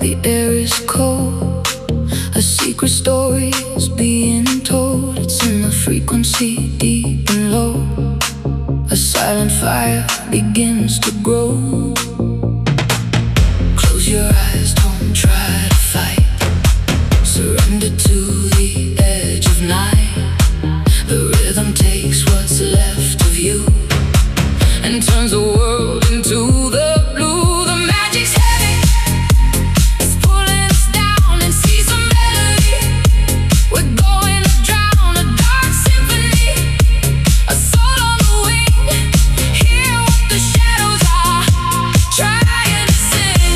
the air is cold. A secret story is being told. It's in the frequency, deep and low. A silent fire begins to grow. Close your eyes, don't try to fight. Surrender to the edge of night. The rhythm takes what's left of you and turns the world into the blue. The magic's heavy, it's pulling us down and sees a melody. We're going to drown a dark symphony, a soul on the wing. Hear what the shadows are trying to sing.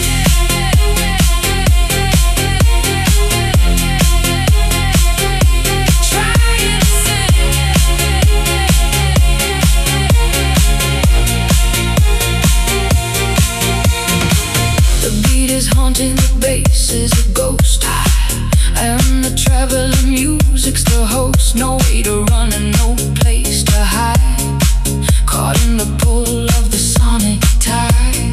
Trying to sing. The beat is haunting, the bass is a ghost. I am the traveler, music's the host. No way to run and no place to hide. Caught in the pull of the sonic tide.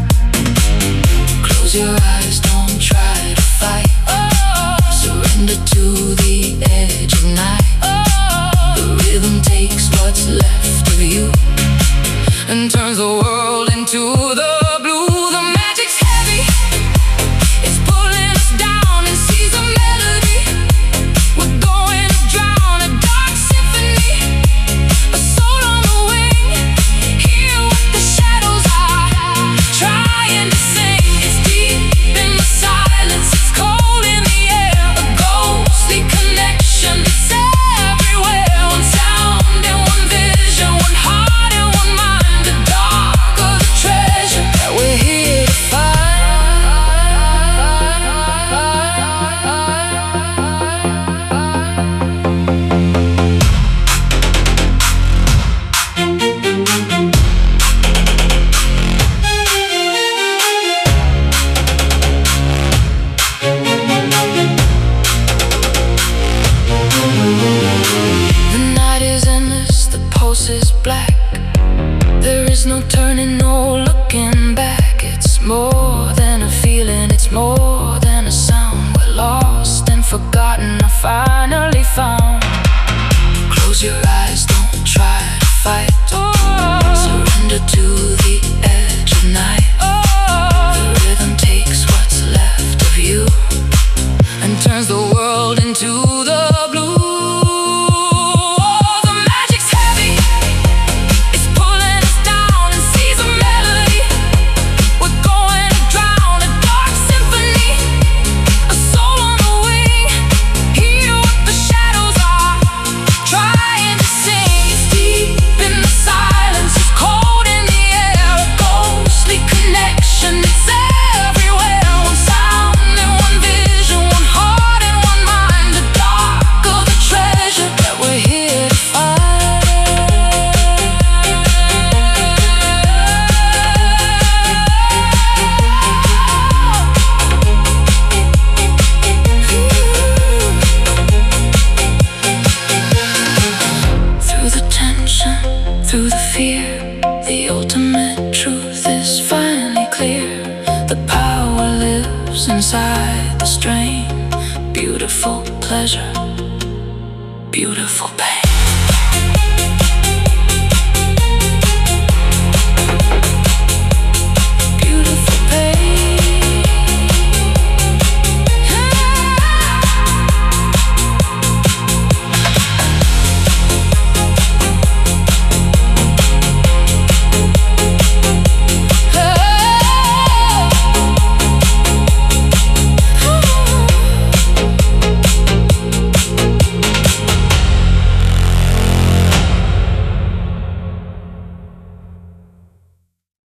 Close your eyes, don't try to fight. Surrender to the edge of night. The rhythm takes what's left of you and turns the world into the blue. The magic's heavy, it's pulling us down and sees a melody. We're going to drown a dark symphony, a soul on the wing. Hear what the shadows are trying to sing. It's deep in the silence, it's cold in the air. A ghostly connection, it's everywhere. One sound and one vision, one heart and one mind. The dark of the treasure that we're here to find. The night is endless, the pulse is black. There is no turning, no looking back. It's more than a feeling, it's more than a sound. We're lost and forgotten, I finally found. Close your eyes, don't try to fight. Surrender to the edge of night. The rhythm takes what's left of you and turns the world into the blue. The magic's heavy, it's pulling us down and sees a melody. We're going to drown a dark symphony, a soul on the wing. Hear what the shadows are trying to sing. It's deep in the silence, it's cold in the air. A ghostly connection, it's everywhere. One sound and one vision, one heart and one mind. The dark of the treasure that we're here to find. Through the tension, through the fear, the ultimate truth is finally clear. The power lives inside the strain. Beautiful pleasure, beautiful pain.